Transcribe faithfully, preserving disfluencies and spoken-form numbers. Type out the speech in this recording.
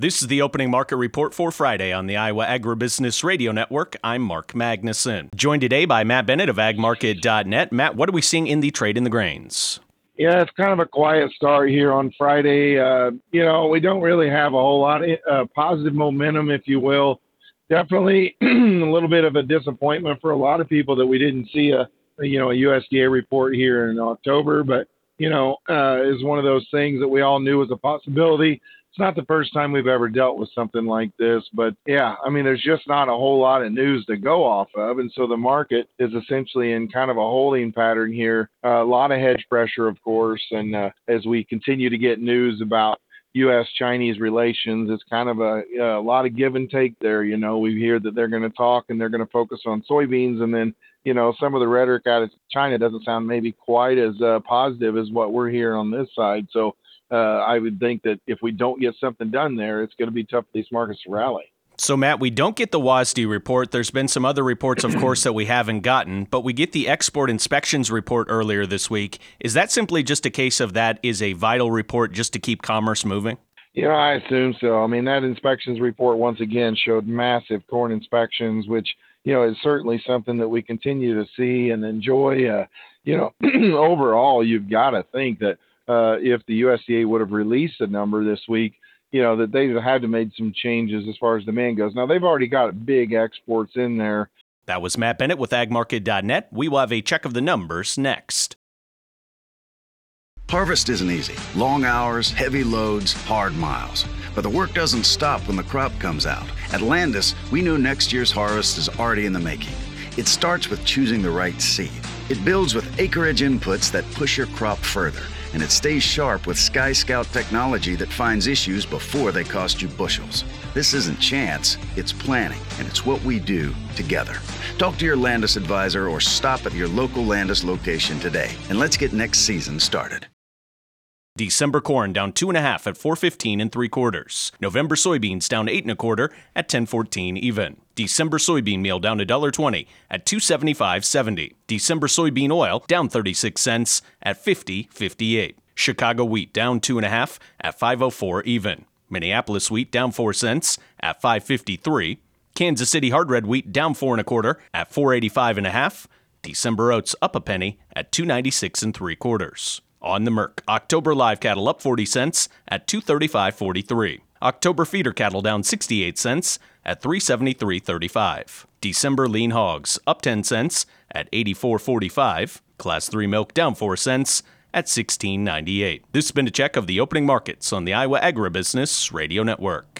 This is the opening market report for Friday on the Iowa Agribusiness Radio Network. I'm Mark Magnuson. Joined today by Matt Bennett of ag market dot net. Matt, what are we seeing in the trade in the grains? Yeah, it's kind of a quiet start here on Friday. Uh, you know, we don't really have a whole lot of uh, positive momentum, if you will. Definitely a little bit of a disappointment for a lot of people that we didn't see a, you know, a U S D A report here in October, but, you know, uh, is one of those things that we all knew was a possibility. It's not the first time we've ever dealt with something like this, but yeah, I mean, there's just not a whole lot of news to go off of. And so the market is essentially in kind of a holding pattern here. Uh, a lot of hedge pressure, of course. And uh, as we continue to get news about U S Chinese relations, it's kind of a, a lot of give and take there. You know, we hear that they're going to talk and they're going to focus on soybeans. And then, you know, some of the rhetoric out of China doesn't sound maybe quite as uh, positive as what we're hearing on this side. So, Uh, I would think that if we don't get something done there, it's going to be tough for these markets to rally. So, Matt, we don't get the W A S D report. There's been some other reports, of course, that we haven't gotten, but we get the export inspections report earlier this week. Is that simply just a case of that is a vital report just to keep commerce moving? Yeah, I assume so. I mean, that inspections report once again showed massive corn inspections, which, you know, is certainly something that we continue to see and enjoy. Uh, you know, overall, you've got to think that Uh, if the U S D A would have released a number this week, you know, that they had to made some changes as far as demand goes. Now, they've already got big exports in there. That was Matt Bennett with ag market dot net. We will have a check of the numbers next. Harvest isn't easy. Long hours, heavy loads, hard miles. But the work doesn't stop when the crop comes out. At Landis, we know next year's harvest is already in the making. It starts with choosing the right seed. It builds with acreage inputs that push your crop further. And it stays sharp with Sky Scout technology that finds issues before they cost you bushels. This isn't chance, it's planning, and it's what we do together. Talk to your Landis advisor or stop at your local Landis location today, and let's get next season started. December corn down two and a half at four fifteen and three quarters. November soybeans down eight and a quarter at ten fourteen even. December soybean meal down one dollar twenty at two seventy-five seventy. December soybean oil down thirty-six cents at fifty fifty-eight. Chicago wheat down two and a half at five oh four even. Minneapolis wheat down four cents at five fifty-three. Kansas City hard red wheat down four and a quarter at four eighty-five and a half. December oats up a penny at two ninety-six and three quarters. On the Merc, October live cattle up forty cents at two thirty-five forty-three. October feeder cattle down sixty-eight cents at three seventy-three thirty-five. December lean hogs up ten cents at eighty-four forty-five. Class three milk down four cents at sixteen ninety-eight. This has been a check of the opening markets on the Iowa Agribusiness Radio Network.